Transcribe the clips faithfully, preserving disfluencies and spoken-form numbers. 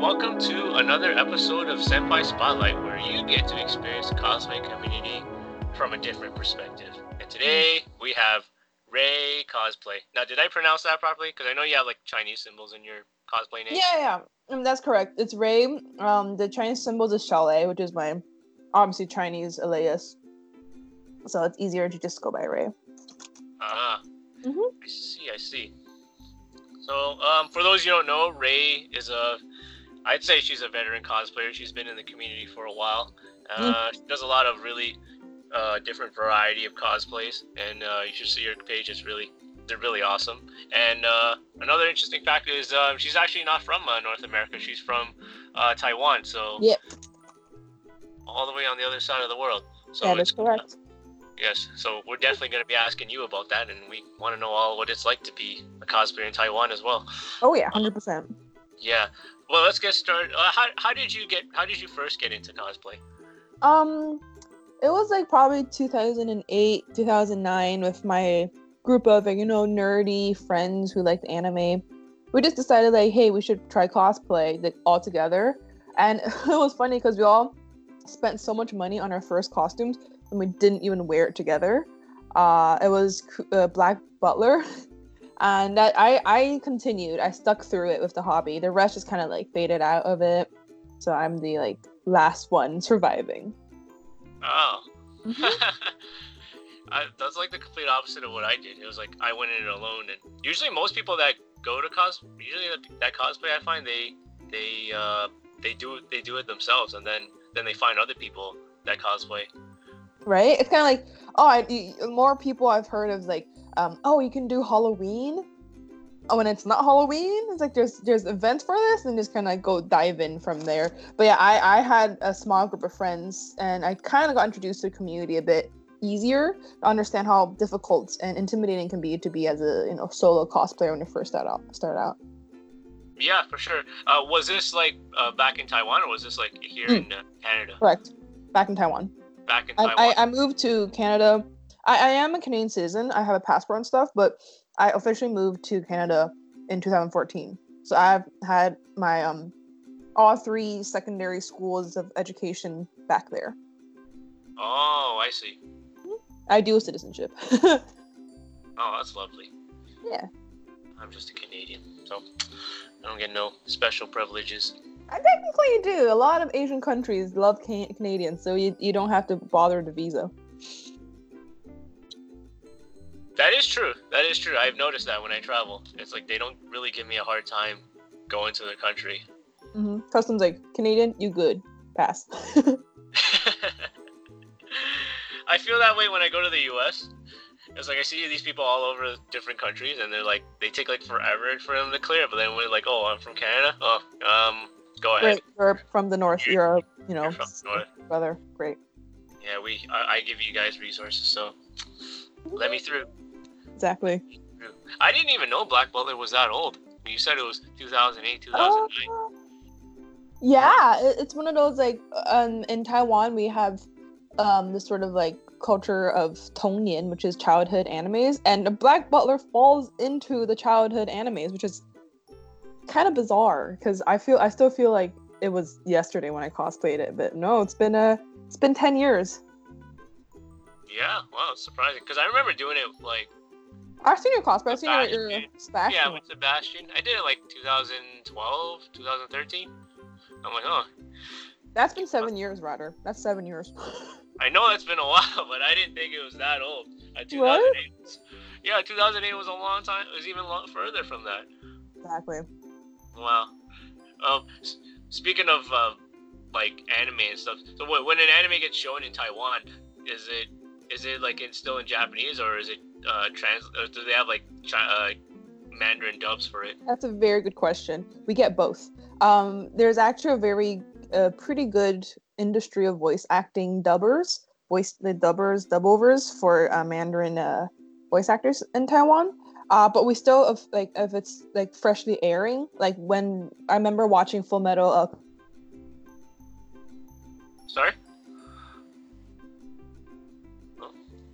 welcome to another episode of Senpai Spotlight, where you get to experience the cosplay community from a different perspective. And today we have Ray Cosplay. Now, did I pronounce that properly? Because I know you have like Chinese symbols in your cosplay name. Yeah, yeah, um, that's correct. It's Ray. Um, the Chinese symbols is Chalet, which is my obviously Chinese alias. So it's easier to just go by Ray. Ah, mm-hmm. I see, I see. So, um, for those you don't know, Ray is a, I'd say she's a veteran cosplayer. She's been in the community for a while. Uh, mm. She does a lot of really uh, different variety of cosplays, and uh, you should see her page. It's really, they're really awesome. And uh, another interesting fact is uh, she's actually not from uh, North America. She's from uh, Taiwan. So, yep. all the way on the other side of the world. So that is correct. Uh, Yes, so we're definitely going to be asking you about that, and we want to know all what it's like to be a cosplayer in Taiwan as well. Oh yeah, one hundred percent. Yeah. Well, let's get started. Uh, how how did you get? How did you first get into cosplay? Um, it was like probably two thousand eight, two thousand nine, with my group of you know nerdy friends who liked anime. We just decided like, hey, we should try cosplay like all together, and it was funny because we all spent so much money on our first costumes. And we didn't even wear it together. Uh, it was uh, Black Butler, and that I I continued. I stuck through it with the hobby. The rest just kind of like faded out of it. So I'm the like last one surviving. Oh, mm-hmm. I, that's like the complete opposite of what I did. It was like I went in it alone, and usually most people that go to cos, usually that, that cosplay, I find they they uh, they do they do it themselves, and then then they find other people that cosplay. Right? It's kind of like, oh, I, more people I've heard of like, um, oh, you can do Halloween. Oh, when it's not Halloween, it's like there's there's events for this, and just kind of go dive in from there. But yeah, I, I had a small group of friends, and I kind of got introduced to the community a bit easier to understand how difficult and intimidating it can be to be as a you know solo cosplayer when you first start out. Start out. Yeah, for sure. Uh, was this like uh, back in Taiwan, or was this like here mm. in uh, Canada? Correct. Back in Taiwan. Back in Taiwan. I, I, I moved to Canada. I, I am a Canadian citizen. I have a passport and stuff, but I officially moved to Canada in two thousand fourteen. So I've had my um all three secondary schools of education back there. Oh, I see. I do citizenship. Oh, that's lovely. Yeah. I'm just a Canadian, so I don't get no special privileges. I technically do. A lot of Asian countries love can- Canadians, so you you don't have to bother the visa. That is true. That is true. I've noticed that when I travel. It's like they don't really give me a hard time going to their country. Mm-hmm. Customs like, Canadian, you good. Pass. I feel that way when I go to the U S. It's like I see these people all over different countries, and they're like, they take like forever for them to clear, but then we're like, oh, I'm from Canada? Oh, um... Go ahead. Great. You're from the north. You're, you know, north. Brother. Great. Yeah, we. I, I give you guys resources, so let me through. Exactly. I didn't even know Black Butler was that old. You said it was two thousand eight, two thousand nine. Uh, yeah, it's one of those like um in Taiwan we have um this sort of like culture of Tongnian, which is childhood animes, and the Black Butler falls into the childhood animes, which is kind of bizarre because I feel I still feel like it was yesterday when I cosplayed it, but no, it's been a it's been ten years. Yeah, wow, it's surprising because I remember doing it like. I've seen your cosplay. I've seen your, your Sebastian. Yeah, with Sebastian. I did it like twenty twelve, twenty thirteen. I'm like, oh. That's been seven years, Ryder. That's seven years. I know that's been a while, but I didn't think it was that old. Uh, two thousand eight. What? Was, yeah, two thousand eight was a long time. It was even long, further from that. Exactly. Wow. Um, speaking of uh, like anime and stuff, so when an anime gets shown in Taiwan, is it is it like in, still in Japanese, or is it uh, trans? Or do they have like uh, Mandarin dubs for it? That's a very good question. We get both. Um, there's actually a very uh, pretty good industry of voice acting dubbers, voice the dubbers, dubovers for uh, Mandarin uh, voice actors in Taiwan. Uh, but we still, if, like, if it's like freshly airing, like when I remember watching Full Metal. Uh... Sorry. Oh.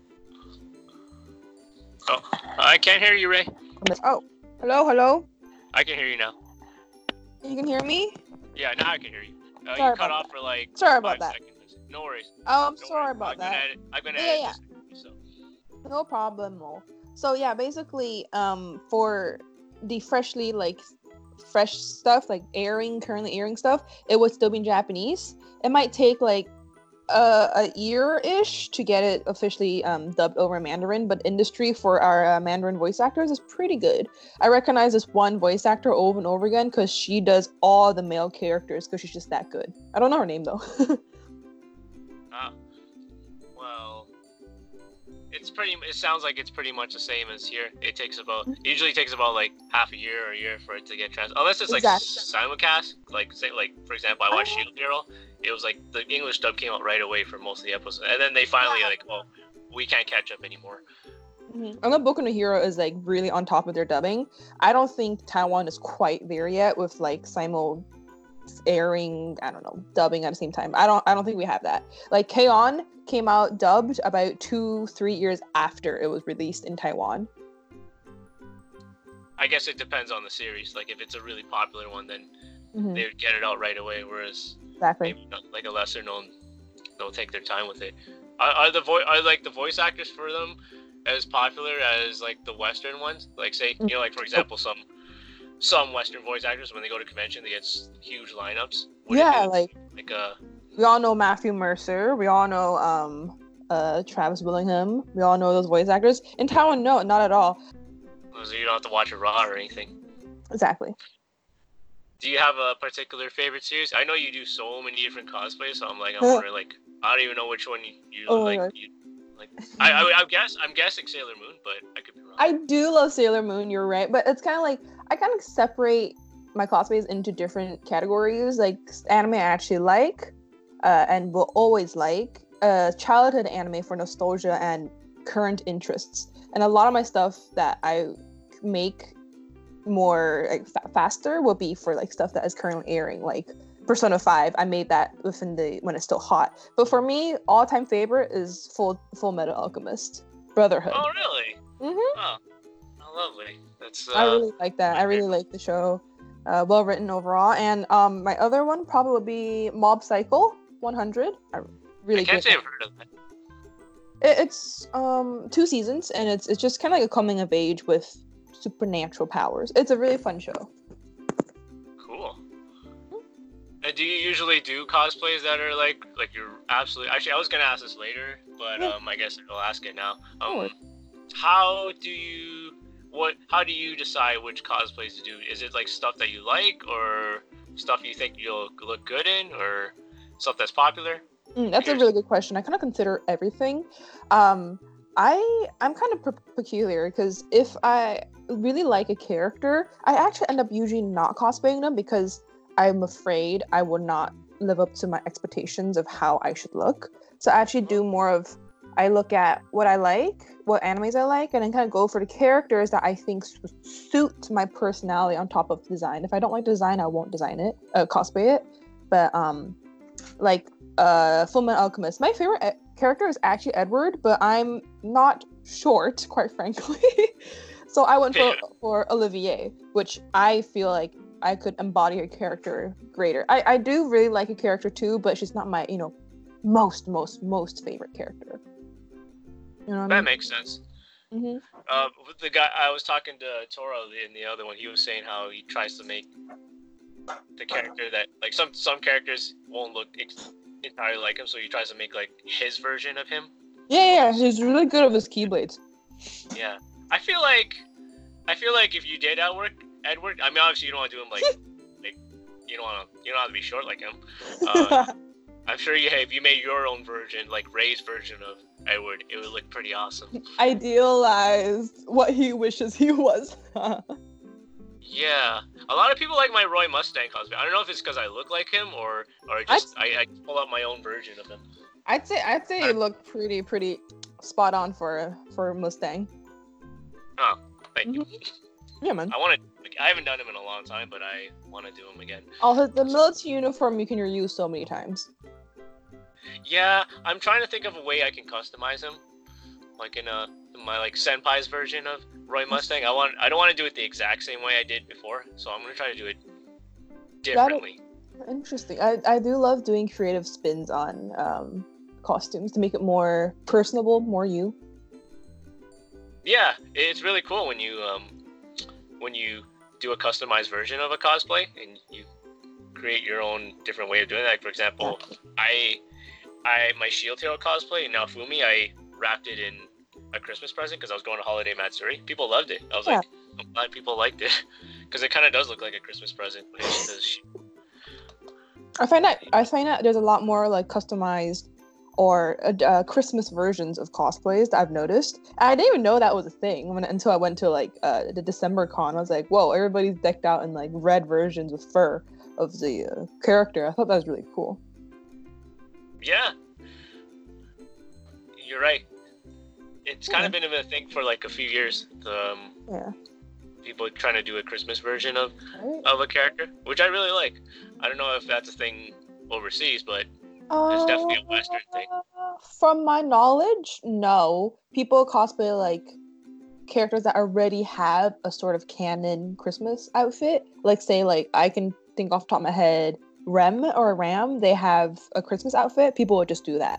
oh, I can't hear you, Ray. Oh, hello, hello. I can hear you now. You can hear me? Yeah, now I can hear you. Uh, Sorry you cut about off that. for like Sorry five about that. seconds. No worries. Oh, I'm No sorry worries. about I'm gonna that. edit. I'm gonna Yeah, edit yeah. this. So. No problem. So yeah, basically, um, for the freshly like fresh stuff, like airing, currently airing stuff, it would still be in Japanese. It might take like uh, a year-ish to get it officially um, dubbed over in Mandarin, but industry for our uh, Mandarin voice actors is pretty good. I recognize this one voice actor over and over again because she does all the male characters because she's just that good. I don't know her name though. Ah, well, it's pretty. It sounds like it's pretty much the same as here. It takes about. It usually takes about like half a year or a year for it to get trans. Unless it's like Exactly. simulcast. Like say, like for example, I watched Shield Hero. It was like the English dub came out right away for most of the episodes, and then they finally Yeah. like, well, we can't catch up anymore. Mm-hmm. I know Boku no Hero is like really on top of their dubbing. I don't think Taiwan is quite there yet with like simul airing, I don't know, dubbing at the same time. I don't I don't think we have that. Like K-On! Came out dubbed about two, three years after it was released in Taiwan. I guess it depends on the series. Like if it's a really popular one, then mm-hmm. they would get it out right away. Whereas exactly. maybe not, like a lesser known, they'll take their time with it. Are, are the voice are like the voice actors for them as popular as like the Western ones? Like say mm-hmm. you know like for example some some Western voice actors when they go to convention they get huge lineups. Would yeah, like like a. We all know Matthew Mercer. We all know um, uh, Travis Willingham. We all know those voice actors. In Taiwan, no, not at all. So you don't have to watch a Raw or anything. Exactly. Do you have a particular favorite series? I know you do so many different cosplays, so I'm like, I'm wondering, like, I don't even know which one you, you oh like. You, like, I, I, I guess I'm guessing Sailor Moon, but I could be wrong. I do love Sailor Moon. You're right, but it's kind of like I kind of separate my cosplays into different categories. Like anime I actually like. Uh, and will always like uh, childhood anime for nostalgia and current interests. And a lot of my stuff that I make more like, fa- faster will be for like stuff that is currently airing. Like Persona five, I made that within the when it's still hot. But for me, all-time favorite is Full Full Metal Alchemist Brotherhood. Oh really? Mm-hmm. Oh, oh lovely. That's. Uh, I really like that. I really like the show. Uh, well written overall. And um, my other one probably would be Mob Psycho one hundred. I really I can't good say I've heard of that. It, it's um two seasons, and it's it's just kind of like a coming of age with supernatural powers. It's a really fun show. Cool. Mm-hmm. And do you usually do cosplays that are like like you're absolutely? Actually, I was gonna ask this later, but yeah. um, I guess I'll ask it now. Um, oh. How do you what? How do you decide which cosplays to do? Is it like stuff that you like, or stuff you think you'll look good in, or stuff that's popular? Mm, that's a really good question. I kind of consider everything. Um, I I'm kind of pe- peculiar because if I really like a character, I actually end up usually not cosplaying them because I'm afraid I would not live up to my expectations of how I should look. So I actually do more of I look at what I like, what animes I like, and then kind of go for the characters that I think suit my personality on top of design. If I don't like design, I won't design it, uh, cosplay it. But um. Like uh Fullmetal Alchemist, my favorite e- character is actually Edward, but I'm not short, quite frankly. So I went for, for Olivier, which I feel like I could embody her character greater. I, I do really like a character too, but she's not my, you know, most most most favorite character. You know what that I mean? Makes sense. Mm-hmm. Uh, the guy I was talking to Toro in the other one, he was saying how he tries to make the character that like some some characters won't look ex- entirely like him, so he tries to make like his version of him. Yeah, yeah, he's really good with his keyblades. Yeah, I feel like I feel like if you did Edward, Edward, I mean obviously you don't want to do him like like you don't want to you don't have to be short like him. Uh, I'm sure you if you made your own version, like Ray's version of Edward, it would look pretty awesome. Idealized what he wishes he was. Yeah, a lot of people like my Roy Mustang cosplay. I don't know if it's because I look like him or or just I, I pull out my own version of him. I'd say I'd say you look pretty pretty spot on for for Mustang. Oh, thank mm-hmm. you. Yeah, man. I want to. Like, I haven't done him in a long time, but I want to do him again. Oh, the military uniform you can reuse so many times. Yeah, I'm trying to think of a way I can customize him, like in a my like senpai's version of Roy Mustang. I want I don't want to do it the exact same way I did before, so I'm gonna try to do it differently. Interesting. I, I do love doing creative spins on um, costumes to make it more personable, more you. Yeah, it's really cool when you um when you do a customized version of a cosplay and you create your own different way of doing that. Like for example, Yeah. I I my Shield Hero cosplay, now Fumi, I wrapped it in a Christmas present because I was going to Holiday Matsuri. People loved it. I was Yeah. like, I'm glad people liked it because it kind of does look like a Christmas present. It's just- I find that I find that there's a lot more like customized or uh, uh, Christmas versions of cosplays that I've noticed. I didn't even know that was a thing when, until I went to like uh, the December con. I was like, whoa, everybody's decked out in like red versions with fur of the uh, character. I thought that was really cool. Yeah, you're right. It's kind Yeah. of been a thing for like a few years. The, um, Yeah. people trying to do a Christmas version of, Right? of a character, which I really like. I don't know if that's a thing overseas, but it's Uh, definitely a Western thing. From my knowledge, no. People cosplay like characters that already have a sort of canon Christmas outfit. Like say like I can think off the top of my head, Rem or Ram, they have a Christmas outfit. People would just do that.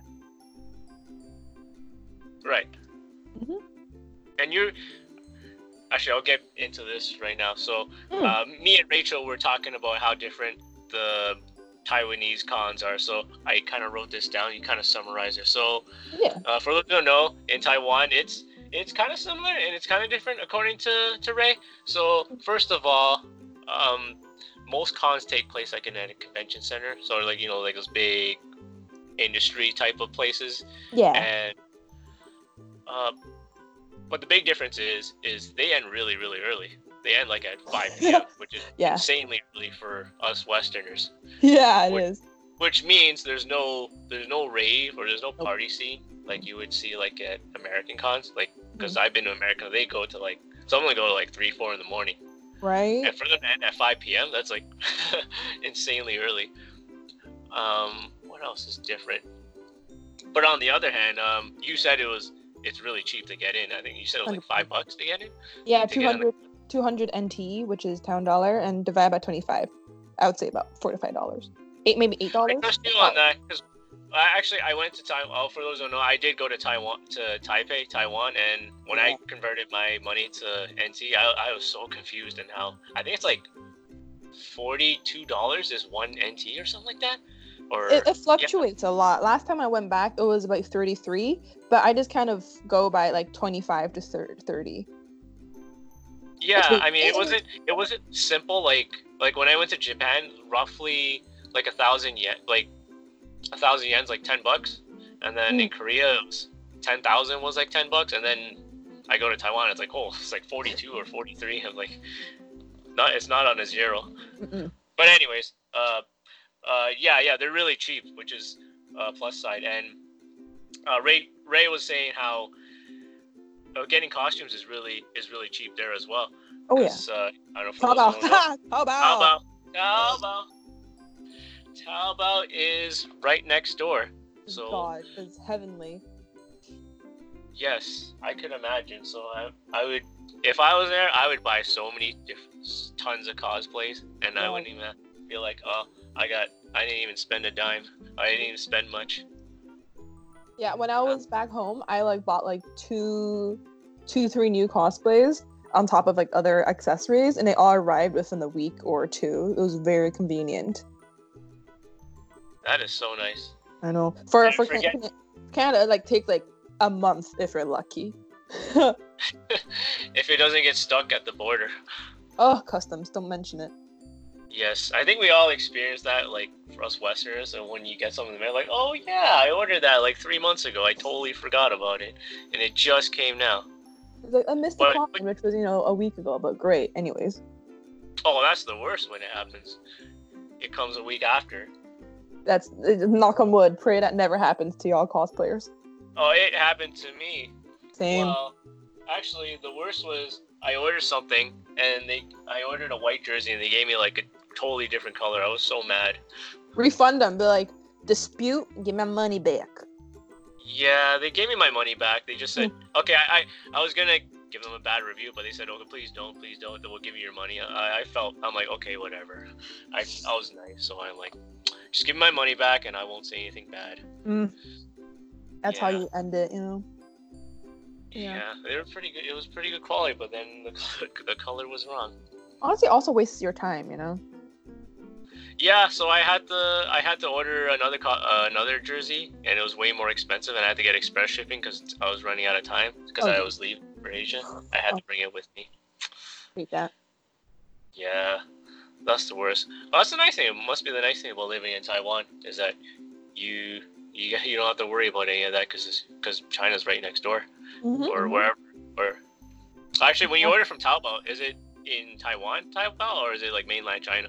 Right. Mhm. And you actually, I'll get into this right now. So, Mm. uh, me and Rachel were talking about how different the Taiwanese cons are. So I kind of wrote this down. You kind of summarize it. So, Yeah. uh, for those who don't know, in Taiwan, it's it's kind of similar and it's kind of different according to to Ray. So first of all, um, most cons take place like in a convention center. So like you know like those big industry type of places. Yeah. And uh, but the big difference is is they end really really early. They end like at five p.m., which is Yeah. insanely early for us Westerners. Yeah, it Which- is. Which means there's no there's no rave or there's no party scene like you would see like at American cons. Like because I've been to America, they go to like some of them go to like three four in the morning, Right? and for them to end at five p.m. that's like insanely early. Um, what else is different? But on the other hand, um, you said it was it's really cheap to get in. I think you said it was like five bucks to get in. Yeah, to get in 200, two hundred N T, which is town dollar, and divide by twenty-five. I would say about four to five dollars. Eight, maybe eight I dollars. trust you on that because actually I went to Taiwan. Oh, for those who don't know, I did go to Taiwan to Taipei, Taiwan, and when Yeah. I converted my money to N T, I, I was so confused in how I think it's like forty-two dollars is one N T or something like that. Or It, it fluctuates a lot. Last time I went back, it was about thirty-three, but I just kind of go by like twenty-five to thirty. yeah, Wait, I mean it isn't- wasn't it wasn't simple like like when I went to Japan, roughly like a thousand yen, like a thousand yen's like ten bucks, and then in Korea it was ten thousand was like ten bucks, and then I go to Taiwan, it's like oh it's like forty-two or forty-three. I'm like, not it's not on a zero. Mm-mm. But anyways, uh, uh, yeah, yeah, they're really cheap, which is uh, plus side. And uh, Ray Ray was saying how uh, getting costumes is really is really cheap there as well. Oh yeah. 'Cause, uh, I don't know. For How those who about? don't know, How about? Taobao, Taobao, Taobao is right next door. So God, it's heavenly. yes, I could imagine. So I, I would, if I was there, I would buy so many different, tons of cosplays, and I Yeah. wouldn't even feel like, oh, I got, I didn't even spend a dime. I didn't even spend much. Yeah, when I was back home, I like bought like two, two, three new cosplays on top of like other accessories, and they all arrived within a week or two. It was very convenient. That is so nice. I know. For And for forget- Canada, Canada, it like takes like a month if you're lucky. If it doesn't get stuck at the border. Oh, customs! Don't mention it. Yes, I think we all experience that, like for us Westerners, and when you get something in the mail, like, oh yeah, I ordered that like three months ago. I totally forgot about it, and it just came now. It's like I missed the But- con, which was you know a week ago, but great. Anyways, Oh, that's the worst when it happens. It comes a week after. that's knock on wood. Pray that never happens to y'all cosplayers. Oh, it happened to me. Same. Well, actually, the worst was I ordered something, and they I ordered a white jersey, and they gave me like a totally different color. I was so mad. Refund them. Be like, dispute. Give my money back. Yeah, they gave me my money back. They just said, okay, I, I, I was gonna give them a bad review, but they said, "Okay, please don't, please don't. We'll give you your money." I, I felt, I'm like, okay, whatever. I, I was nice, so I'm like, just give me my money back, and I won't say anything bad. Mm. That's yeah. how you end it, you know. Yeah. yeah, they were pretty good. It was pretty good quality, but then the the color was wrong. Honestly, also wastes your time, you know. Yeah, so I had to I had to order another co- uh, another jersey, and it was way more expensive, and I had to get express shipping because I was running out of time because Oh. I was leaving for Asia. I had Oh. to bring it with me. Hate that. Yeah, that's the worst. Well, that's the nice thing. It must be the nice thing about living in Taiwan is that you you you don't have to worry about any of that because because China's right next door, mm-hmm, or mm-hmm. wherever. Or actually, when you order from Taobao, is it in Taiwan Taobao or is it like mainland China?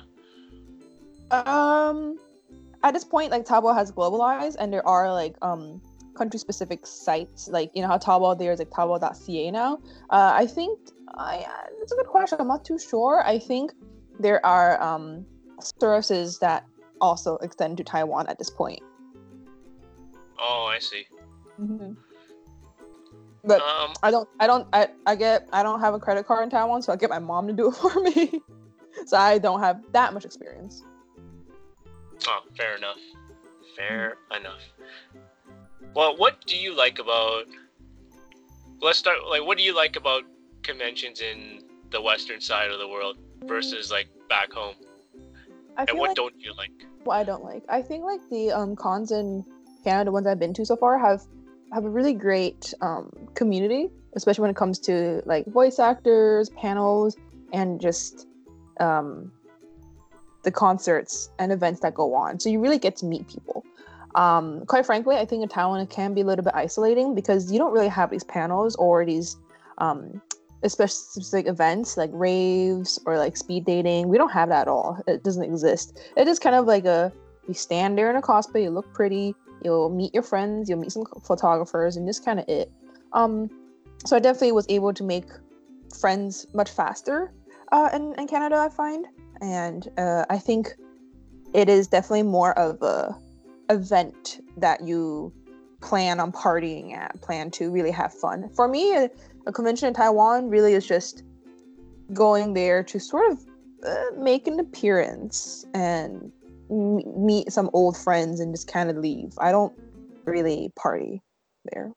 Um, at this point, like Taobao has globalized, and there are like um country-specific sites. Like you know how Taobao there's like Taobao dot C A now. Uh, I think I uh, it's a good question. I'm not too sure. I think there are um services that also extend to Taiwan at this point. Oh, I see. Mm-hmm. But um, I don't. I don't. I I get. I don't have a credit card in Taiwan, so I get my mom to do it for me. So I don't have that much experience. Oh, fair enough. Fair mm. enough. Well, what do you like about... Let's start... Like, what do you like about conventions in the western side of the world versus, like, back home? I and feel what like, don't you like? What I don't like? I think, like, the um, cons in Canada, the ones I've been to so far, have, have a really great um, community, especially when it comes to, like, voice actors, panels, and just... Um, the concerts and events that go on. So you really get to meet people. Um, quite frankly, I think in Taiwan it can be a little bit isolating because you don't really have these panels or these um, specific events like raves or like speed dating. We don't have that at all. It doesn't exist. It is kind of like a, you stand there in a cosplay, you look pretty, you'll meet your friends, you'll meet some photographers, and just kind of it. Um, so I definitely was able to make friends much faster uh, in, in Canada, I find. And uh, I think it is definitely more of a event that you plan on partying at, plan to really have fun. For me, a, a convention in Taiwan really is just going there to sort of uh, make an appearance and m- meet some old friends and just kind of leave. I don't really party there.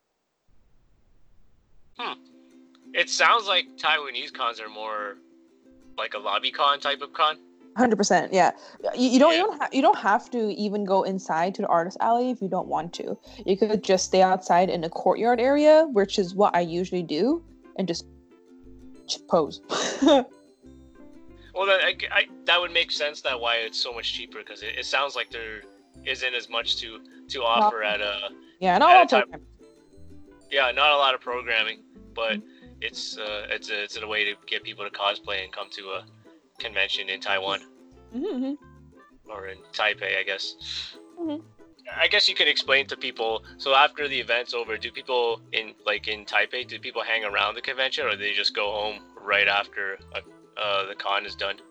Hmm. It sounds like Taiwanese cons are more like a lobby con type of con. one hundred percent, yeah. You, you don't yeah. even ha- you don't have to even go inside to the artist alley if you don't want to. You could just stay outside in the courtyard area, which is what I usually do, and just pose. Well, that I, I, that would make sense. That why it's so much cheaper because it, it sounds like there isn't as much to to offer not, at a yeah, not a lot of programming. Yeah, not a lot of programming, but. Mm-hmm. It's uh, it's a it's a way to get people to cosplay and come to a convention in Taiwan, mm-hmm. or in Taipei, I guess. Mm-hmm. I guess you can explain to people. So after the event's over, do people in like in Taipei, do people hang around the convention, or do they just go home right after uh, the con is done?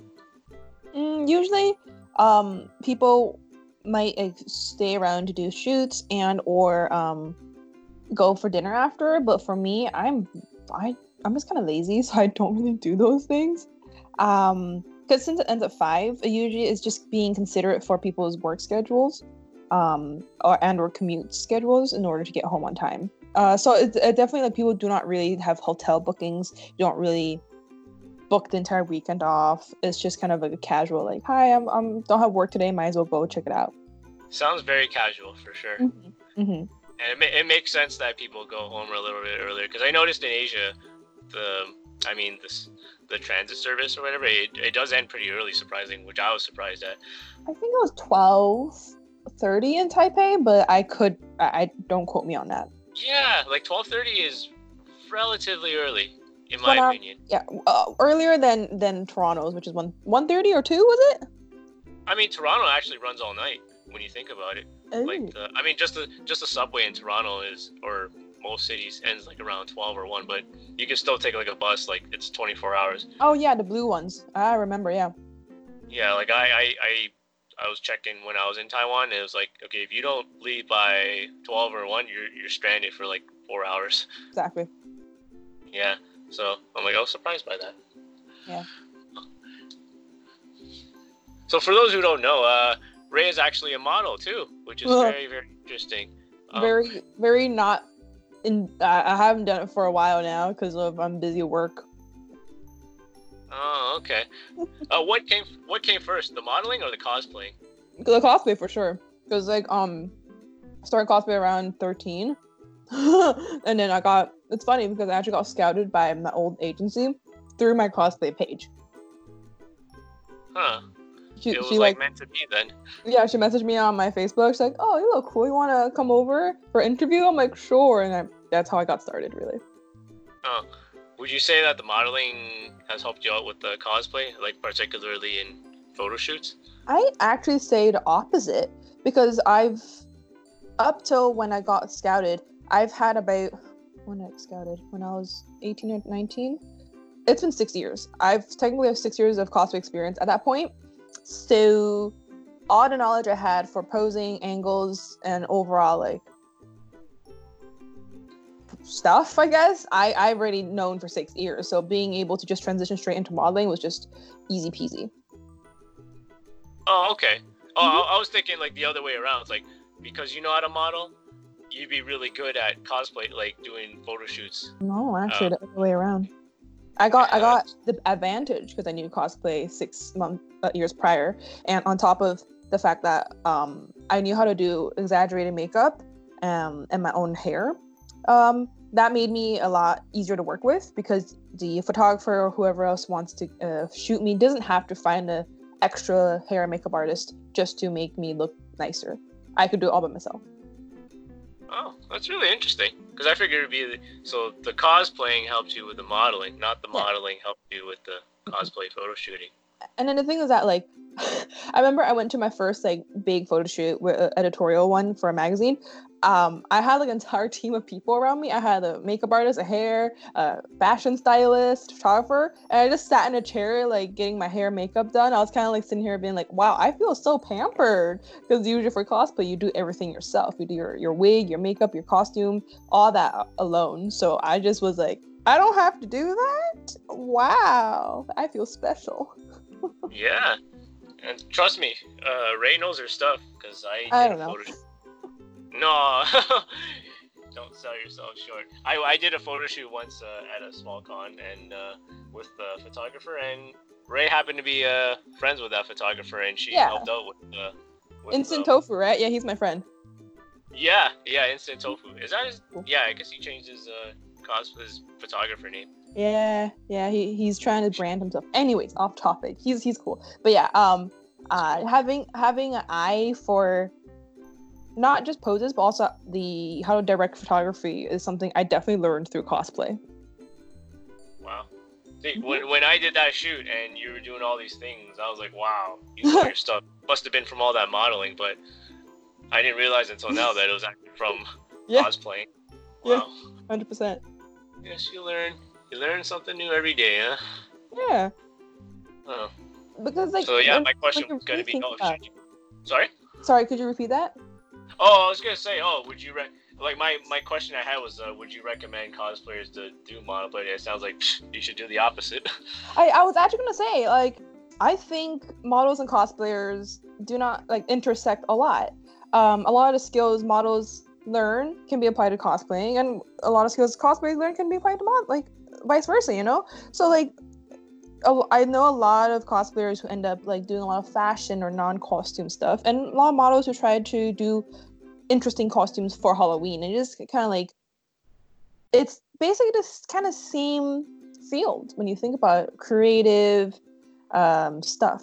Mm, usually, um, people might uh, stay around to do shoots and or um, go for dinner after. But for me, I'm I, I'm just kind of lazy, so I don't really do those things. Um, because since it ends at five, it usually is just being considerate for people's work schedules, um, or and or commute schedules in order to get home on time. Uh, so it's it definitely like people do not really have hotel bookings. You don't really book the entire weekend off. It's just kind of like a casual, like, hi, I'm I'm don't have work today. Might as well go check it out. Sounds very casual for sure. Mm-hmm. Mm-hmm. And it, ma- it makes sense that people go home a little bit earlier because I noticed in Asia, the I mean this the transit service or whatever, it, it does end pretty early, surprising, which I was surprised at. I think it was twelve thirty in Taipei, but I could I, I don't quote me on that. Yeah, like twelve thirty is relatively early in my our, opinion. Yeah, uh, earlier than than Toronto's, which is one one thirty or two, was it? I mean, Toronto actually runs all night when you think about it. Ooh. Like, the, I mean, just the just the subway in Toronto is, or most cities, ends like around twelve or one, but you can still take like a bus, like it's twenty-four hours. Oh yeah, the blue ones. I remember, yeah. Yeah, like I I I, I was checking when I was in Taiwan. And it was like, okay, if you don't leave by twelve or one, you're you're stranded for like four hours. Exactly. Yeah, So I'm like, I was surprised by that. Yeah. So for those who don't know, uh, Ray is actually a model too, which is very, very interesting. Um, very, very not. In I, I haven't done it for a while now because of I'm busy at work. Oh, okay. uh, what came What came first, the modeling or the cosplaying? The cosplay for sure. Because like um, I started cosplay around thirteen, and then I got. It's funny because I actually got scouted by my old agency through my cosplay page. Huh. She, it was she like, like meant to be then. Yeah, she messaged me on my Facebook. She's like, "Oh, you look cool. You want to come over for an interview?" I'm like, "Sure." And I, that's how I got started, really. Oh, would you say that the modeling has helped you out with the cosplay, like particularly in photo shoots? I actually say the opposite because I've, up till when I got scouted, I've had about, when I got scouted, when I was eighteen or nineteen, it's been six years. I've technically have six years of cosplay experience at that point. So all the knowledge I had for posing, angles, and overall like stuff, I guess, I, I've already known for six years. So being able to just transition straight into modeling was just easy peasy. Oh, okay. Oh, Mm-hmm. I, I was thinking like the other way around. It's like, because you know how to model, you'd be really good at cosplay, like doing photo shoots. No, actually, Um, the other way around. I got I yeah. got the advantage because I knew cosplay six month uh, years prior, and on top of the fact that um I knew how to do exaggerated makeup, um and my own hair, um that made me a lot easier to work with because the photographer or whoever else wants to uh, shoot me doesn't have to find a extra hair and makeup artist just to make me look nicer. I could do it all by myself. Oh, that's really interesting. Because I figured it'd be the, so the cosplaying helped you with the modeling, not the Yeah. modeling helped you with the cosplay photo shooting. And then the thing is that like I remember I went to my first like big photo shoot with uh, editorial one for a magazine. um I had like an entire team of people around me. I had a makeup artist, a hair a fashion stylist, photographer, and I just sat in a chair like getting my hair and makeup done. I was kind of like sitting here being like, wow, I feel so pampered, because usually for cosplay you do everything yourself. You do your, your wig, your makeup, your costume, all that alone. So I just was like, I don't have to do that. Wow, I feel special. Yeah. And trust me, uh, Ray knows her stuff, because I did I a don't know. photo shoot. No, don't sell yourself short. I, I did a photo shoot once uh, at a small con and uh, with the photographer, and Ray happened to be uh, friends with that photographer, and she Yeah. helped out with the with Instant the, Tofu, right? Yeah, he's my friend. Yeah, yeah, Instant Tofu. Is that his? Yeah, I guess he changed his uh, cos his photographer name. Yeah, yeah, he, he's trying to brand himself. Anyways, off topic. He's he's cool. But yeah, um uh having having an eye for not just poses but also the how to direct photography is something I definitely learned through cosplay. Wow. See, Mhm. when when I did that shoot and you were doing all these things, I was like, wow, you know your stuff. Must have been from all that modeling, but I didn't realize until now that it was actually from Yeah. cosplaying. Yeah. Wow. one hundred percent. Yes, you learn. You learn something new every day, huh? Yeah. Oh. Because like So yeah, when- my question when was gonna you be, think oh, about- should you... Sorry? Sorry, could you repeat that? Oh, I was gonna say, oh, would you re- like my my question I had was, uh, would you recommend cosplayers to do model play? It sounds like psh, you should do the opposite. I, I was actually gonna say, like, I think models and cosplayers do not like intersect a lot. Um, a lot of the skills models learn can be applied to cosplaying, and a lot of skills cosplayers learn can be applied to mod, like vice versa, you know. So like, a, I know a lot of cosplayers who end up like doing a lot of fashion or non-costume stuff, and a lot of models who try to do interesting costumes for Halloween, and just kind of like, it's basically this kind of same field when you think about creative um, stuff.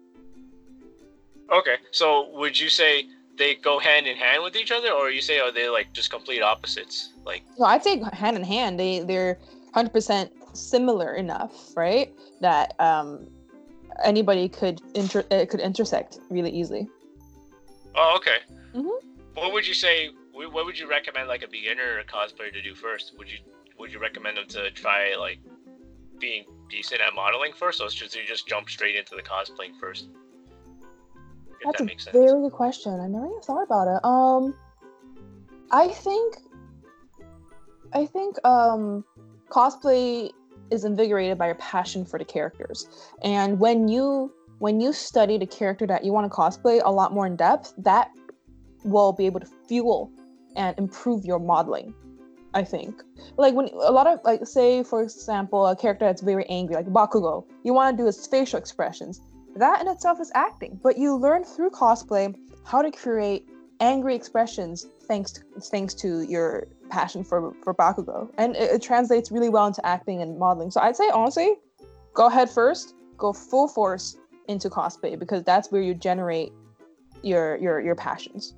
Okay, so would you say they go hand in hand with each other, or you say are they like just complete opposites? Like, No, I'd say hand in hand. They they're one hundred percent similar enough, right? That um, anybody could inter uh, could intersect really easily. oh, okay. Mhm. What would you say? wh- What would you recommend like a beginner or cosplayer to do first? Would you would you recommend them to try like being decent at modeling first, or should you just jump straight into the cosplaying first? If That's that a makes sense. very good question. I never even thought about it. Um, I think, I think um, cosplay is invigorated by your passion for the characters. And when you when you study the character that you want to cosplay a lot more in depth, that will be able to fuel and improve your modeling, I think. Like when a lot of, like, say for example, a character that's very angry, like Bakugo, you want to do his facial expressions. That in itself is acting, but you learn through cosplay how to create angry expressions thanks to, thanks to your passion for, for Bakugo. And it, it translates really well into acting and modeling. So I'd say, honestly, go ahead first, go full force into cosplay, because that's where you generate your your your passions.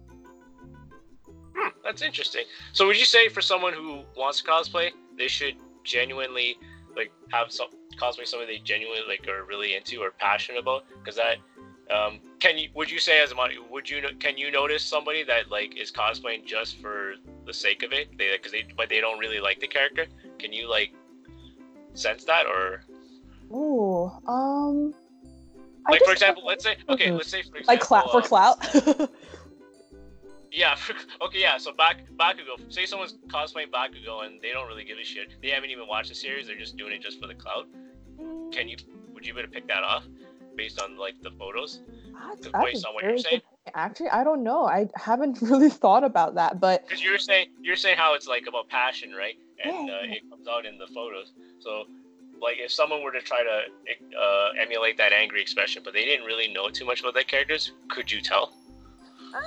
Hmm, that's interesting. So would you say for someone who wants to cosplay, they should genuinely like have some cosplay something they genuinely like are really into or passionate about? Because that um can you would you say as a mod would you can you notice somebody that like is cosplaying just for the sake of it, they because they but they don't really like the character? Can you like sense that? Or Ooh, um like for example, let's say okay, let's say for example like clout for um, clout. Yeah, okay, yeah, so back Bakugo, say someone's cosplaying Bakugo and they don't really give a shit. They haven't even watched the series, they're just doing it just for the clout. Can you, would you be able to pick that off based on, like, the photos? That's, based on what you're saying? Actually, I don't know. I haven't really thought about that, but... Because you're saying, you're saying how it's, like, about passion, right? And yeah, uh, yeah. it comes out in the photos. So, like, if someone were to try to uh, emulate that angry expression, but they didn't really know too much about their characters, could you tell? Uh,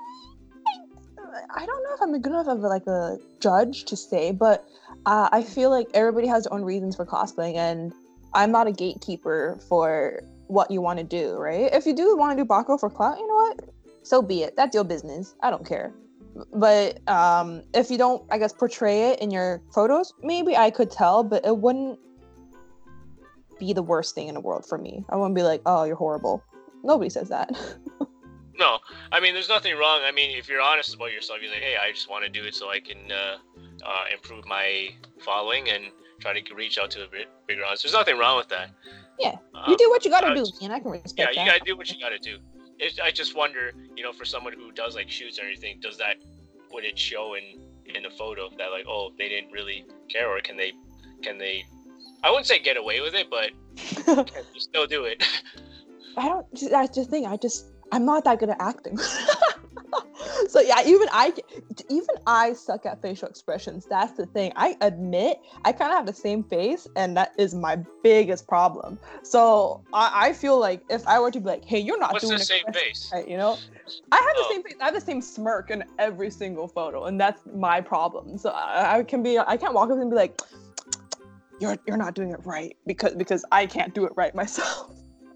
I don't know if I'm good enough of like a judge to say, but uh, I feel like everybody has their own reasons for cosplaying, and I'm not a gatekeeper for what you want to do, right? If you do want to do Bakugo for clout, you know what? So be it. That's your business. I don't care. But um, if you don't, I guess, portray it in your photos, maybe I could tell, but it wouldn't be the worst thing in the world for me. I wouldn't be like, oh, you're horrible. Nobody says that. No, I mean, there's nothing wrong. I mean, if you're honest about yourself, you're like, hey, I just want to do it so I can uh, uh, improve my following and try to reach out to a bit bigger audience. There's nothing wrong with that. Yeah, um, you do what you gotta uh, do, and I can respect yeah, that. Yeah, you gotta do what you gotta do. It, I just wonder, you know, for someone who does like shoots or anything, does that, would it show in in a photo that like, oh, they didn't really care, or can they, can they, I wouldn't say get away with it, but can you still do it? I don't. That's the thing. I just. I'm not that good at acting. So yeah, even I, even I suck at facial expressions. That's the thing. I admit I kind of have the same face, and that is my biggest problem. So I, I feel like if I were to be like, "Hey, you're not What's doing the same face?" Right, you know, I have Oh. the same face. I have the same smirk in every single photo, and that's my problem. So I, I can be. I can't walk up and be like, "You're you're not doing it right," because because I can't do it right myself.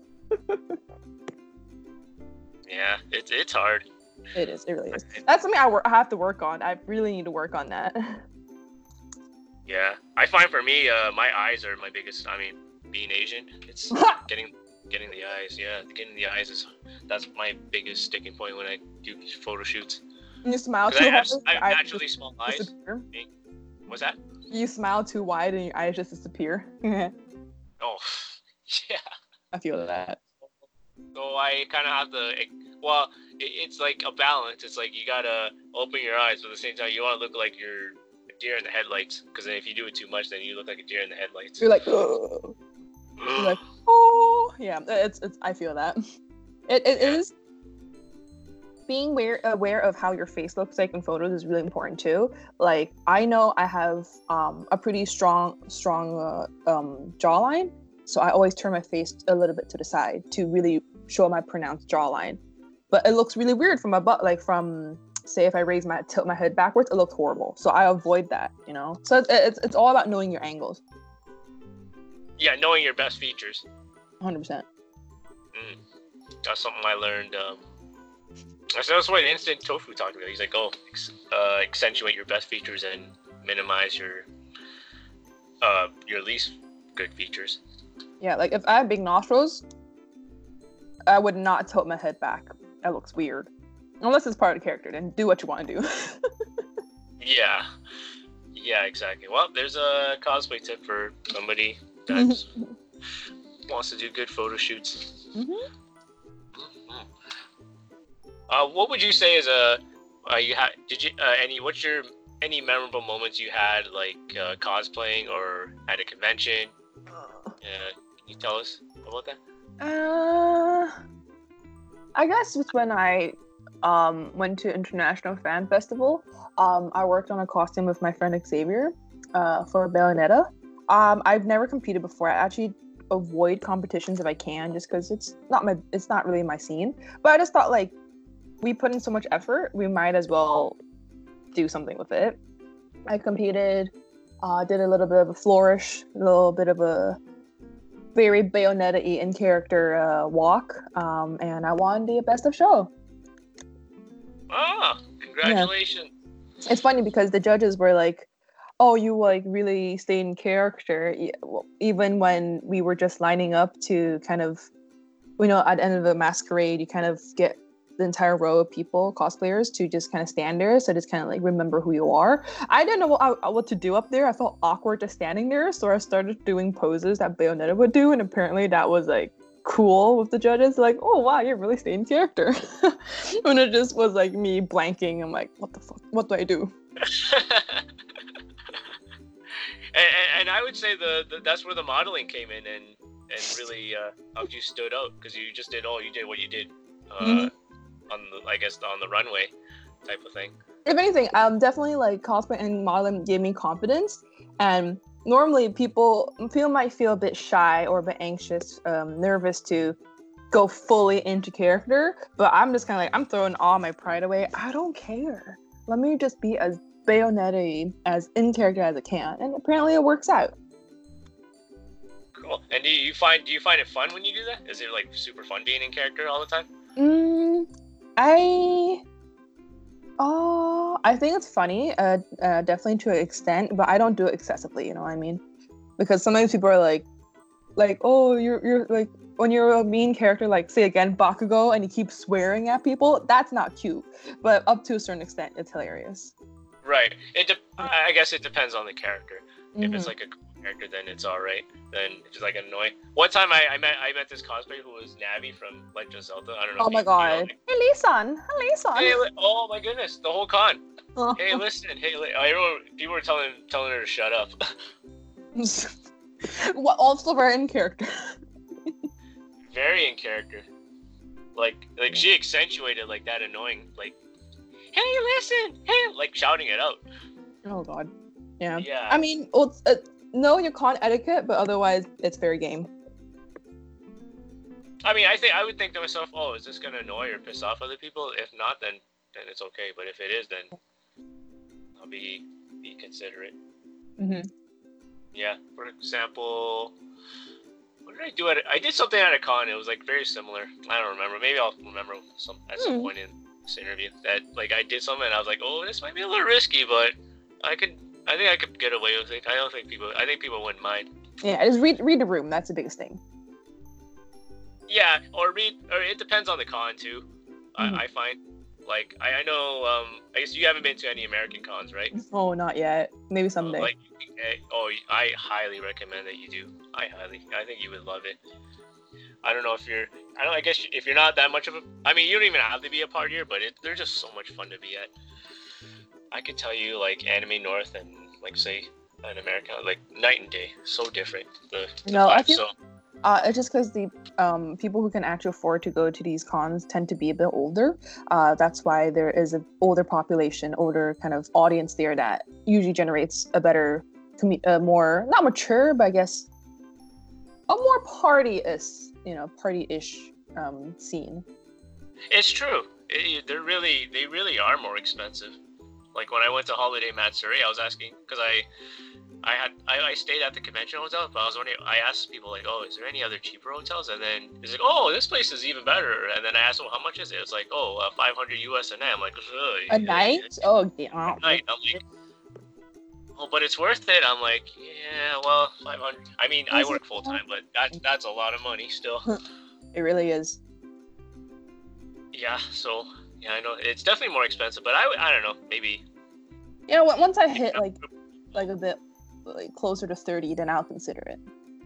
Yeah, it's it's hard. It is. It really is. That's something I, wor- I have to work on. I really need to work on that. Yeah, I find for me, uh, my eyes are my biggest. I mean, being Asian, it's getting getting the eyes. Yeah, getting the eyes is that's my biggest sticking point when I do photo shoots. And you smile 'Cause too I have, hard. I your have eyes naturally just small eyes. disappear. What's that? You smile too wide and your eyes just disappear. Oh, yeah. I feel that. So I kind of have to. Well, it, it's like a balance. It's like you gotta open your eyes, but at the same time, you want to look like you're a deer in the headlights. Because if you do it too much, then you look like a deer in the headlights. You're like, oh. You're like, oh. Yeah, it's it's. I feel that. It it Yeah. is. Being aware aware of how your face looks like in photos is really important too. Like I know I have um, a pretty strong strong uh, um, jawline, so I always turn my face a little bit to the side to really show my pronounced jawline. But it looks really weird from my butt, like from say if I raise my tilt my head backwards, it looks horrible. So I avoid that, you know. So it's it's, it's all about knowing your angles. Yeah, knowing your best features. one hundred percent. Mm. That's something I learned. Um, that's what Instant Tofu talked about. He's like, oh, ex- uh, accentuate your best features and minimize your uh, your least good features. Yeah, like if I have big nostrils, I would not tilt my head back. That looks weird. Unless it's part of the character, then do what you want to do. Yeah. Yeah, exactly. Well, there's a cosplay tip for somebody that wants to do good photo shoots. Mm-hmm. Mm-hmm. Uh, what would you say is a uh, you had did you uh, any what's your any memorable moments you had like uh, cosplaying or at a convention Uh, can you tell us about that? Uh, I guess it's when I um went to International Fan Festival. Um, I worked on a costume with my friend Xavier, uh, for Bayonetta. Um, I've never competed before. I actually avoid competitions if I can, just because it's not my, it's not really my scene. But I just thought like we put in so much effort, we might as well do something with it. I competed, uh, did a little bit of a flourish, a little bit of a very Bayonetta-y in character uh, walk, um, and I won the best of show. Ah, congratulations! Yeah. It's funny because the judges were like, "Oh, you like really stay in character," even when we were just lining up to kind of, you know, at the end of the masquerade, you kind of get the entire row of people, cosplayers, to just kind of stand there, so just kind of like remember who you are. I didn't know what, what to do up there. I felt awkward just standing there, so I started doing poses that Bayonetta would do, and apparently that was like cool with the judges. Like, oh wow, you're really staying in character. When it just was like me blanking, I'm like, what the fuck? What do I do? and, and I would say the, the that's where the modeling came in and and really uh, helped you stood out, because you just did all you did what you did. Uh, mm-hmm. On the, I guess, on the runway type of thing. If anything, um, definitely like cosplay and modeling gave me confidence. And normally people people might feel a bit shy or a bit anxious, um, nervous to go fully into character. But I'm just kind of like, I'm throwing all my pride away. I don't care. Let me just be as Bayonetta-y, as in character as I can. And apparently it works out. Cool. And do you find do you find it fun when you do that? Is it like super fun being in character all the time? Mm, I, uh, I think it's funny, uh, uh, definitely to an extent, but I don't do it excessively. You know what I mean? Because sometimes people are like, like, oh, you're you're like when you're a mean character, like say again Bakugo, and you keep swearing at people. That's not cute. But up to a certain extent, it's hilarious. Right. It. De- I guess it depends on the character. Mm-hmm. If it's like a cool character, then it's all right. Then if it's like annoying. One time I, I met I met this cosplayer who was Navi from Legend of Zelda. I don't know. Oh my god. You know, like, hey, Lee-san. Hey, Lee-san. Hey, li- oh my goodness, the whole con. Oh. Hey, listen. Hey, li- I remember people were telling telling her to shut up. What? Also very in character. Very in character. Like like she accentuated like that annoying like. Hey, listen. Hey, like shouting it out. Oh god. Yeah. Yeah. I mean, well, it's, uh, know your con etiquette, but otherwise, it's fair game. I mean, I think I would think to myself, "Oh, is this gonna annoy or piss off other people? If not, then then it's okay. But if it is, then I'll be be considerate." Mhm. Yeah. For example, what did I do at? A, I did something at a con. It was like very similar. I don't remember. Maybe I'll remember some at some mm. point in this interview that like I did something and I was like, "Oh, this might be a little risky, but I could." I think I could get away with it. I don't think people. I think people wouldn't mind. Yeah, just read read the room. That's the biggest thing. Yeah, or read, or it depends on the con too. Mm-hmm. I, I find, like, I, I know. Um, I guess you haven't been to any American cons, right? Oh, not yet. Maybe someday. Uh, like, oh, I highly recommend that you do. I highly. I think you would love it. I don't know if you're. I don't. I guess if you're not that much of a. I mean, you don't even have to be a partier, but it, they're just so much fun to be at. I could tell you, like, Anime North and, like, say, an American, like, night and day. So different. The, the no, vibe, I feel, so. uh, it's just because the um, people who can actually afford to go to these cons tend to be a bit older. Uh, that's why there is an older population, older kind of audience there that usually generates a better, commu- uh, more, not mature, but I guess a more party-ish, you know, party-ish um, scene. It's true. It, they're really, they really are more expensive. Like when I went to Holiday Matsuri, I was asking because I, I had I, I stayed at the convention hotel, but I was wondering. I asked people like, "Oh, is there any other cheaper hotels?" And then it's like, "Oh, this place is even better." And then I asked them, "How much is it?" It's like, "Oh, uh, five hundred U S a night." I'm like, a night? Oh, yeah. A night. I'm like, oh, but it's worth it. I'm like, yeah, well, five hundred. I mean, I work full time, but that that's a lot of money still. It really is. Yeah. So. Yeah, I know it's definitely more expensive, but I, I don't know, maybe. Yeah, once I hit like like a bit like closer to thirty, then I'll consider it.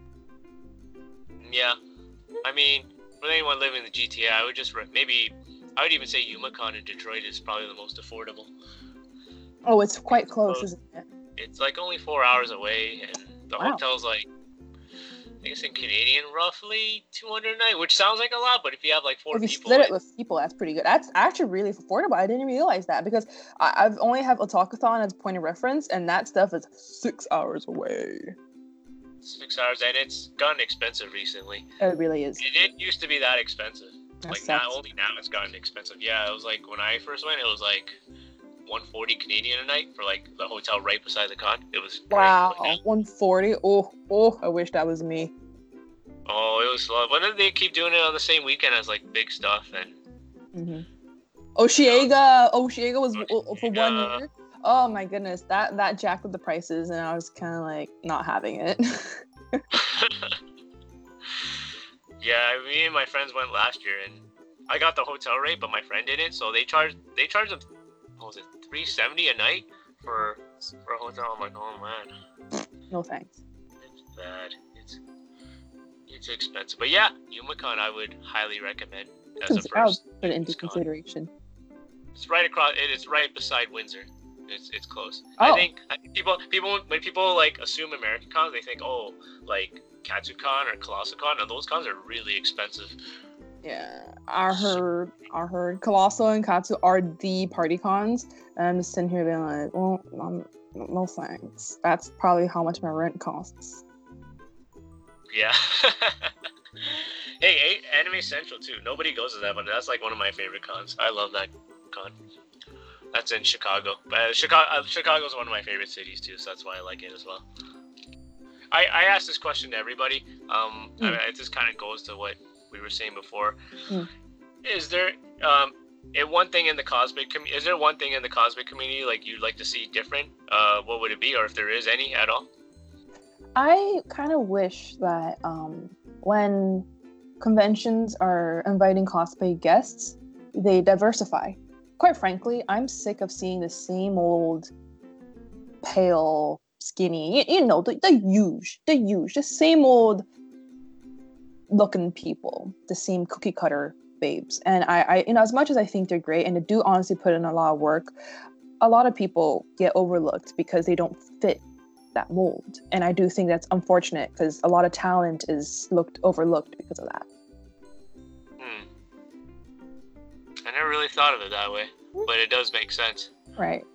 Yeah, I mean, for anyone living in the G T A, I would just re- maybe I would even say YumaCon in Detroit is probably the most affordable. Oh, it's quite close, so, isn't it? It's like only four hours away, and the wow. hotel's like I guess in Canadian, roughly two hundred a night, which sounds like a lot, but if you have like four If you people, split it with people, that's pretty good. That's actually really affordable. I didn't realize that because I, I've only have Otakuthon as a point of reference, and that stuff is six hours away. Six hours, and it's gotten expensive recently. It really is. It didn't used to be that expensive. That like sucks. now, only now it's gotten expensive. Yeah, it was like when I first went, it was like one forty Canadian a night for like the hotel right beside the con. It was great. Wow, Like, one forty. Oh, oh, I wish that was me. oh, it was love. When did they keep doing it on the same weekend as like big stuff and? Mm-hmm. Oshiega, Oshiega was Oshiega. for one year. Oh my goodness, that that jacked up the prices, and I was kind of like not having it. Yeah, me and my friends went last year, and I got the hotel rate, but my friend didn't. So they charged they charged them, what was it, three seventy a night for for a hotel. I'm like, oh man, No thanks. it's bad. It's it's expensive, but yeah, YumaCon I would highly recommend as a Cons- I'll first. put it into con. consideration. It's right across. It is right beside Windsor. It's it's close. Oh. I think I think people people when people like assume American cons, they think oh like KatsuCon or ColossalCon, and those cons are really expensive. Yeah, I heard, I heard Colossal and Katsu are the party cons, and I'm just sitting here being like, well, um, no thanks. That's probably how much my rent costs. Yeah. Hey, hey, Anime Central too. Nobody goes to that one. That's like one of my favorite cons. I love that con. That's in Chicago. But uh, Chicago, uh, Chicago's one of my favorite cities too, so that's why I like it as well. I, I asked this question to everybody. Um, Mm. I, it just kind of goes to what we were saying before. Mm. Is there um, and one thing in the cosplay com- is there one thing in the cosplay community like you'd like to see different? Uh, what would it be, or if there is any at all? I kind of wish that um, when conventions are inviting cosplay guests, they diversify. Quite frankly, I'm sick of seeing the same old pale, skinny, you, you know, the, the huge, the huge, the same old looking people, the same cookie cutter babes. And I, I, you know, as much as I think they're great and they do honestly put in a lot of work, a lot of people get overlooked because they don't fit that mold. And I do think that's unfortunate because a lot of talent is looked overlooked because of that. Hmm. I never really thought of it that way, but it does make sense. Right.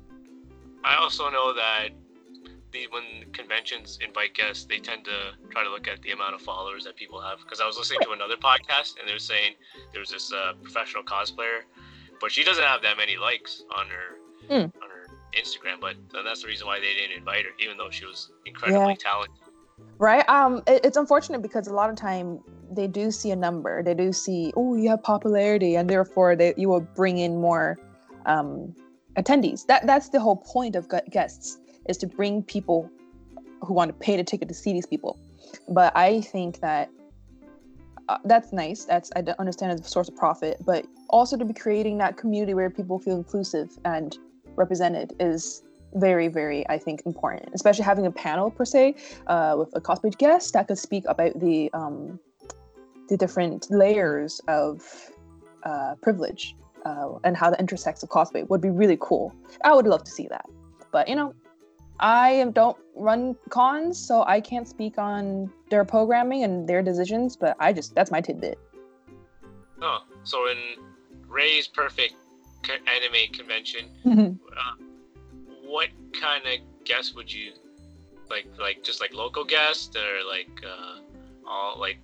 I also know that the, when conventions invite guests, they tend to try to look at the amount of followers that people have. Because I was listening to another podcast, and they were saying there was this uh, professional cosplayer, but she doesn't have that many likes on her Mm. on her Instagram. But that's the reason why they didn't invite her, even though she was incredibly Yeah. talented. Right. Um, it, it's unfortunate because a lot of time they do see a number. They do see, oh, you have popularity, and therefore they you will bring in more um, attendees. That that's the whole point of gu- guests, is to bring people who want to pay the ticket to see these people. But I think that uh, that's nice. That's I don't understand as a source of profit, but also to be creating that community where people feel inclusive and represented is very, very, I think, important. Especially having a panel per se uh, with a cosplay guest that could speak about the um, the different layers of uh, privilege uh, and how that intersects with cosplay would be really cool. I would love to see that. But you know, I don't run cons, so I can't speak on their programming and their decisions. But I just that's my tidbit. Oh, so in Ray's perfect co- anime convention, uh, what kind of guests would you like? Like just like local guests, or like uh, all like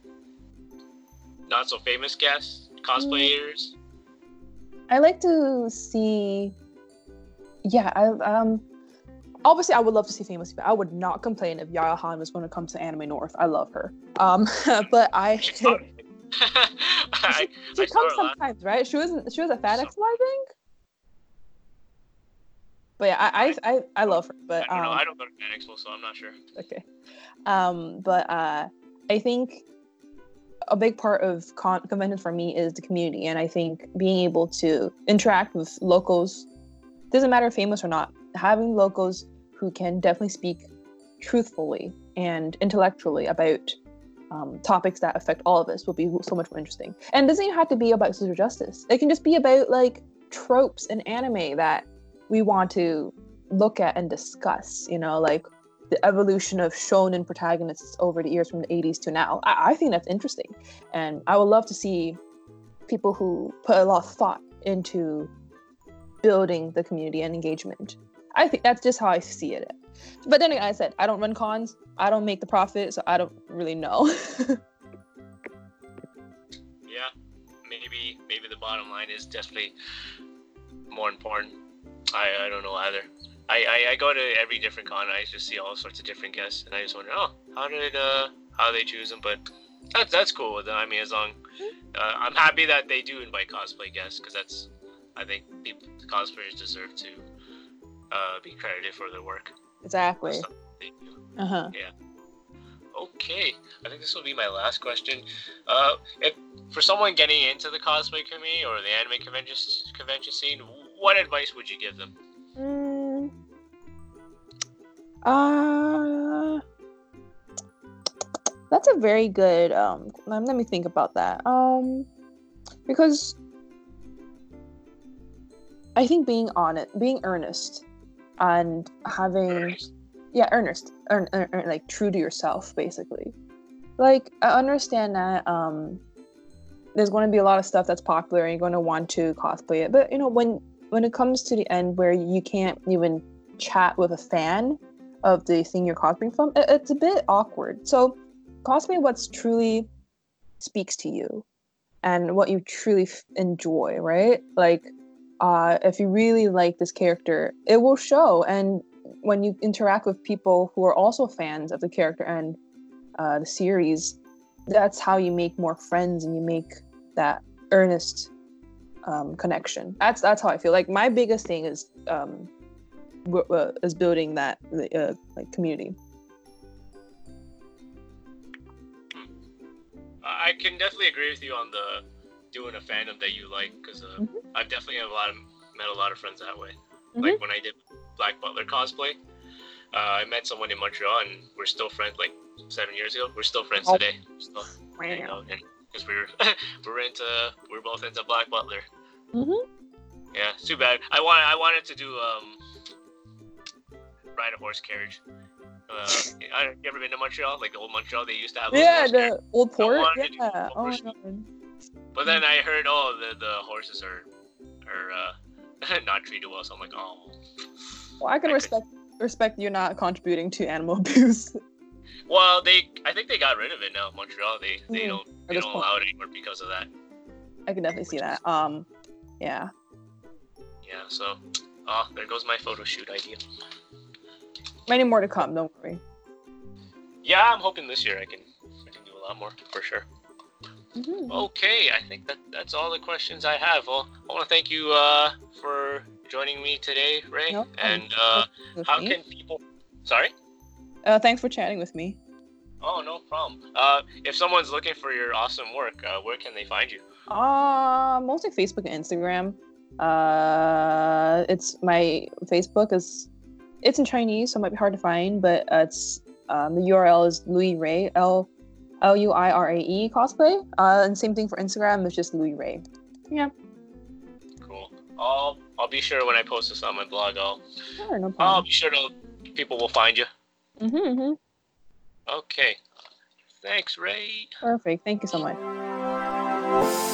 not so famous guests, cosplayers? I like to see. Yeah, I um. Obviously, I would love to see famous people. I would not complain if Yaya Han was going to come to Anime North. I love her. Um, but I. She, she, I, she I saw comes her last- sometimes, right? She was she was a Fan So- Expo, I think. But yeah, I I I, I love her. But I don't know. um, I don't go to Fan Expo, so I'm not sure. okay. Um, but uh, I think a big part of con- conventions for me is the community, and I think being able to interact with locals, doesn't matter if famous or not, having locals who can definitely speak truthfully and intellectually about um, topics that affect all of us will be so much more interesting. And it doesn't even have to be about social justice. It can just be about like tropes in anime that we want to look at and discuss, you know, like the evolution of shonen protagonists over the years from the eighties to now. I, I think that's interesting, and I would love to see people who put a lot of thought into building the community and engagement. I think that's just how I see it. But then again, I said I don't run cons, I don't make the profit, so I don't really know. Yeah, maybe maybe the bottom line is definitely more important. I, I don't know either. I, I, I go to every different con, and I just see all sorts of different guests, and I just wonder, oh, how did uh how they choose them? But that's that's cool with them. I mean, as long uh, I'm happy that they do invite cosplay guests, because that's I think people, cosplayers deserve to uh, be credited for their work. Exactly. Uh huh. Yeah. Okay, I think this will be my last question. Uh, if for someone getting into the cosplay community or the anime convention convention scene, what advice would you give them? Mm, uh, that's a very good. Um, let me think about that. Um, because I think being on it, being earnest, and having. Earnest. Yeah, earnest, earn, earn, earn, like true to yourself, basically. Like, I understand that um, there's going to be a lot of stuff that's popular, and you're going to want to cosplay it. But you know, when when it comes to the end where you can't even chat with a fan of the thing you're cosplaying from, it, it's a bit awkward. So, cosplay what's truly speaks to you, and what you truly f- enjoy, right? Like, uh, if you really like this character, it will show. And when you interact with people who are also fans of the character and uh, the series, that's how you make more friends, and you make that earnest um, connection. That's that's how I feel. Like, my biggest thing is um, w- uh, is building that uh, like community. I can definitely agree with you on the doing a fandom that you like, because uh, mm-hmm. I've definitely have a lot of, met a lot of friends that way. Mm-hmm. Like when I did Black Butler cosplay, uh, I met someone in Montreal, and we're still friends. Like seven years ago, we're still friends oh. today. We're still hanging out, and because we were we're into we're both into Black Butler. Mm-hmm. Yeah, it's too bad. I wanted I wanted to do um ride a horse carriage. Uh, I, you ever been to Montreal? Like the old Montreal, they used to have. Yeah, the carriage. Old port. Yeah. Oh my God. But then I heard, oh, the the horses are are uh, not treated well. So I'm like, oh. Well, I can I respect could... respect you not contributing to animal abuse. Well, they I think they got rid of it now. Montreal, they they mm, don't they don't point. allow it anymore because of that. I can definitely see that. Um, yeah. Yeah. So, oh, there goes my photo shoot idea. Many more to come. Don't worry. Yeah, I'm hoping this year I can I can do a lot more for sure. Mm-hmm. Okay, I think that that's all the questions I have. Well, I want to thank you uh, for joining me today, Ray. No, and uh, how me. can people? Sorry. Uh, thanks for chatting with me. Oh, no problem. Uh, if someone's looking for your awesome work, uh, where can they find you? Uh, mostly Facebook and Instagram. Uh, it's my Facebook is it's in Chinese, so it might be hard to find, but uh, it's um, the U R L is Louis Ray L L U I R A E cosplay. Uh, and same thing for Instagram. It's just Louis Ray. Yeah. Cool. I'll I'll be sure when I post this on my blog. I'll sure, no problem. I'll be sure to people will find you. Mm-hmm, mm-hmm. Okay. Thanks, Ray. Perfect. Thank you so much.